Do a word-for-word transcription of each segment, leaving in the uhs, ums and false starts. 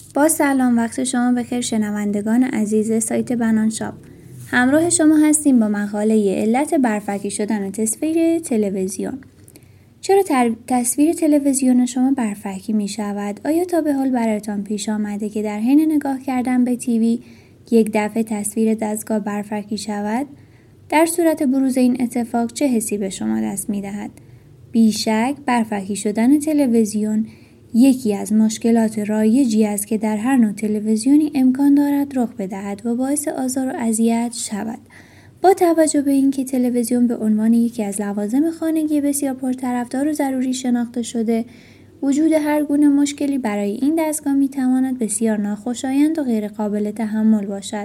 با سلام، وقت شما بخیر شنوندگان عزیز سایت بنان شاپ. همراه شما هستیم با مقاله علت برفکی شدن تصویر تلویزیون. چرا تر... تصویر تلویزیون شما برفکی می شود؟ آیا تا به حال برایتان پیش آمده که در حین نگاه کردن به تیوی یک دفعه تصویر دستگاه برفکی شود؟ در صورت بروز این اتفاق چه حسی به شما دست می دهد؟ بیشک برفکی شدن تلویزیون یکی از مشکلات رایجی است که در هر نوع تلویزیونی امکان دارد رخ بدهد و باعث آزار و اذیت شود. با توجه به اینکه تلویزیون به عنوان یکی از لوازم خانگی بسیار پرطرفدار و ضروری شناخته شده، وجود هر گونه مشکلی برای این دستگاه میتواند بسیار ناخوشایند و غیر قابل تحمل باشد.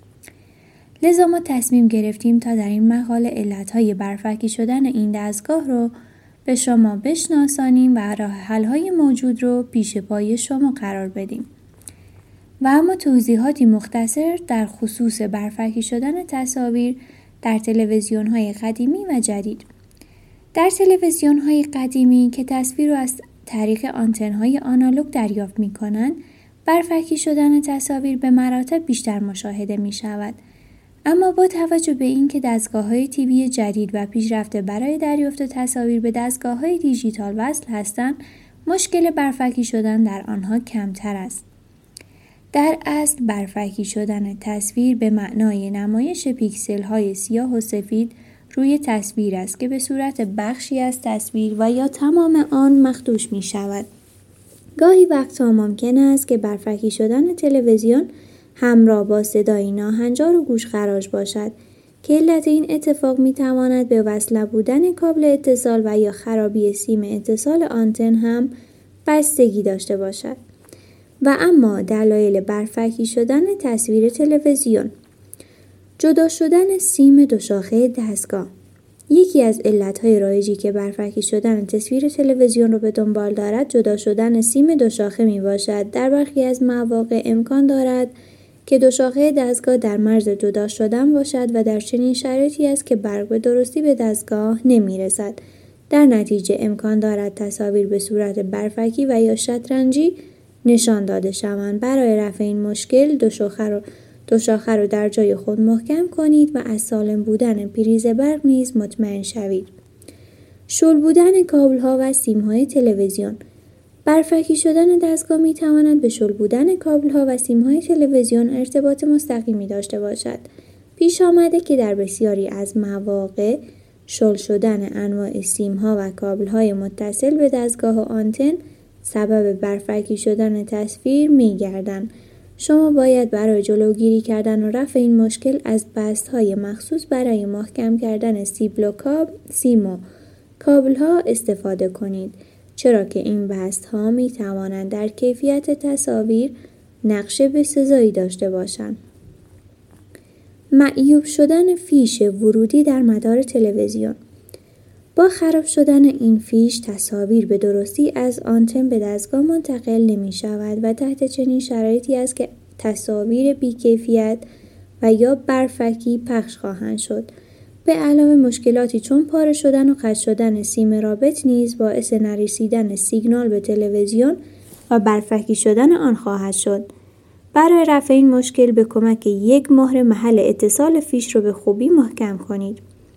لذا ما تصمیم گرفتیم تا در این مقاله علتهای برفکی شدن این دستگاه رو به شما بشناسانیم و راه حل‌های موجود رو پیش پای شما قرار بدیم. و اما توضیحاتی مختصر در خصوص برفکی شدن تصاویر در تلویزیون‌های قدیمی و جدید. در تلویزیون‌های قدیمی که تصویر رو از طریق آنتن‌های آنالوگ دریافت می‌کنند، برفکی شدن تصاویر به مراتب بیشتر مشاهده می‌شود. اما با توجه به اینکه دستگاه‌های تیوی جدید و پیشرفته برای دریافت تصاویر به دستگاه‌های دیجیتال وصل هستند، مشکل برفکی شدن در آنها کمتر است. در اصل برفکی شدن تصویر به معنای نمایش پیکسل‌های سیاه و سفید روی تصویر است که به صورت بخشی از تصویر و یا تمام آن مخدوش می‌شود. گاهی وقتها ممکن است که برفکی شدن تلویزیون همراه با صدای ناهنجار و گوشخراش باشد که علت این اتفاق می‌تواند به وصل بودن کابل اتصال و یا خرابی سیم اتصال آنتن هم بستگی داشته باشد. و اما دلایل برفکی شدن تصویر تلویزیون: جدا شدن سیم دو شاخه دستگاه. یکی از علتهای رایجی که برفکی شدن تصویر تلویزیون رو به دنبال دارد جدا شدن سیم دو شاخه می باشد. در برخی از مواقع امکان دارد که دو شاخه دستگاه در مرز جدا شدن باشد و در چنین شرایطی است که برق به درستی به دستگاه نمی رسد. در نتیجه امکان دارد تصاویر به صورت برفکی و یا شطرنجی نشان داده شوند. برای رفع این مشکل دو شاخه رو دو شاخه رو در جای خود محکم کنید و از سالم بودن پریز برق نیز مطمئن شوید. شل بودن کابل‌ها و سیم‌های تلویزیون. برفکی شدن دستگاه می‌تواند به شل بودن کابل‌ها و سیم‌های تلویزیون ارتباط مستقیمی داشته باشد. پیش آمده که در بسیاری از مواقع شل شدن انواع سیم‌ها و کابل‌های متصل به دستگاه و آنتن سبب برفکی شدن تصویر می‌گردند. شما باید برای جلوگیری کردن و رفع این مشکل از بست‌های مخصوص برای محکم کردن سیبل و کابل، سیم و کابل‌ها استفاده کنید، چرا که این بست‌ها می‌توانند در کیفیت تصاویر نقش بسزایی داشته باشند. معیوب شدن فیش ورودی در مدار تلویزیون. با خراب شدن این فیش تصاویر به درستی از آنتن به دستگاه منتقل نمی شود و تحت چنین شرایطی است که تصاویر بی‌کیفیت و یا برفکی پخش خواهند شد. به علاوه مشکلاتی چون پاره شدن و قطع شدن سیم رابط نیز باعث نرسیدن سیگنال به تلویزیون و برفکی شدن آن خواهد شد. برای رفع این مشکل به کمک یک مهر محل اتصال فیش را به خوبی محکم کنید.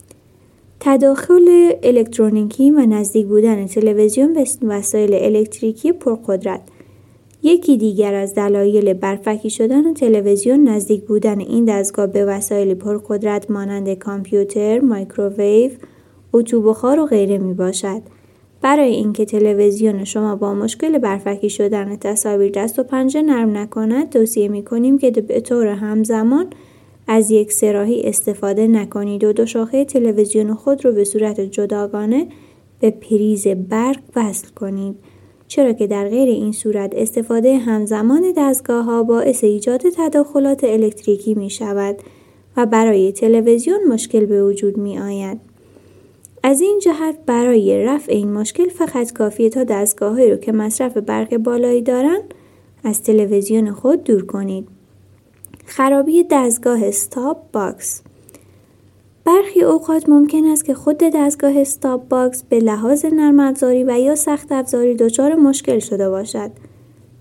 تداخل الکترونیکی و نزدیک بودن تلویزیون به وسایل الکتریکی پرقدرت. یکی دیگر از دلایل برفکی شدن تلویزیون نزدیک بودن این دستگاه به وسایل پرقدرت مانند کامپیوتر، مایکروویو، اتوبخار و غیره می باشد. برای اینکه تلویزیون شما با مشکل برفکی شدن تصاویر دست و پنجه نرم نکند، توصیه می کنیم که به طور همزمان از یک سراحی استفاده نکنید و دو شاخه تلویزیون خود را به صورت جداگانه به پریز برق وصل کنید، چرا که در غیر این صورت استفاده همزمان دستگاه‌ها باعث ایجاد تداخلات الکتریکی می شود و برای تلویزیون مشکل به وجود می آید. از این جهت برای رفع این مشکل فقط کافیه تا دستگاه‌هایی رو که مصرف برق بالایی دارند از تلویزیون خود دور کنید. خرابی دستگاه استاپ باکس. برخی اوقات ممکن است که خود دستگاه استاپ باکس به لحاظ نرم افزاری و یا سخت افزاری دچار مشکل شده باشد.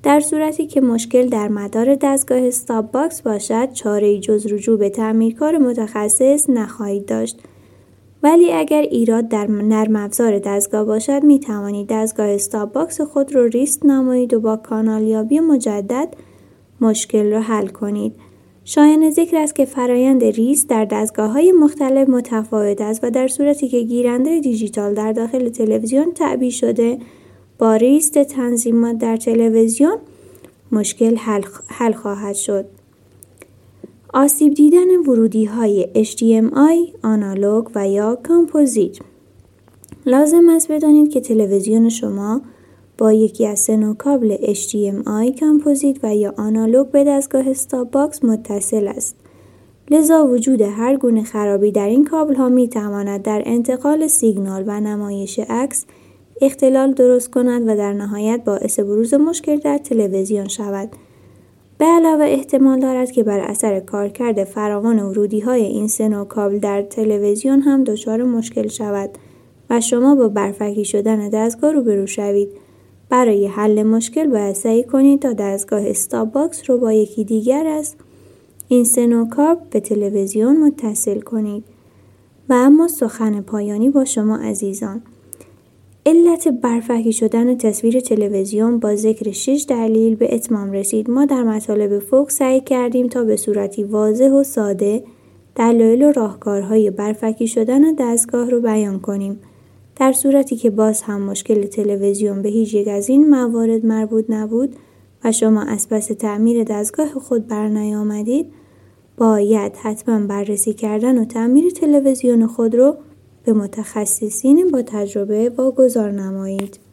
در صورتی که مشکل در مدار دستگاه استاپ باکس باشد، چاره‌ای جز رجوع به تعمیرکار متخصص نخواهید داشت. ولی اگر ایراد در نرم افزار دستگاه باشد، می توانید دستگاه استاپ باکس خود را ریست نمایید و با کانالیابی مجدد مشکل را حل کنید. شایان ذکر است که فرایند ریست در دستگاه‌های مختلف متفاوت است و در صورتی که گیرنده دیجیتال در داخل تلویزیون تعبیه شده، با ریست تنظیمات در تلویزیون مشکل حل, حل خواهد شد. آسیب دیدن ورودی‌های اچ دی ام آی، آنالوگ و یا کامپوزیت. لازم است بدانید که تلویزیون شما با یکی از سه نوع کابل اچ دی ام آی، کامپوزیت و یا آنالوگ به دستگاه استاپ باکس متصل است. لذا وجود هر گونه خرابی در این کابل ها می تواند در انتقال سیگنال و نمایش عکس اختلال درست کند و در نهایت باعث بروز مشکل در تلویزیون شود. به علاوه احتمال دارد که بر اثر کارکرد فراوان ورودی‌های این سه نوع کابل در تلویزیون هم دچار مشکل شود و شما با برفکی شدن دستگاه روبرو شوید. برای حل مشکل باید سعی کنید تا دستگاه استاپ باکس رو با یکی دیگر از این سه نوع کابل به تلویزیون متصل کنید. و اما سخن پایانی با شما عزیزان. علت برفکی شدن تصویر تلویزیون با ذکر شش دلیل به اتمام رسید. ما در مطالب فوق سعی کردیم تا به صورتی واضح و ساده دلایل و راهکارهای برفکی شدن دستگاه رو بیان کنیم. در صورتی که باز هم مشکل تلویزیون به هیچ یک از این موارد مربوط نبود و شما از پس تعمیر دستگاه خود برنیامدید، باید حتما بررسی کردن و تعمیر تلویزیون خود رو به متخصصین با تجربه واگذار نمایید.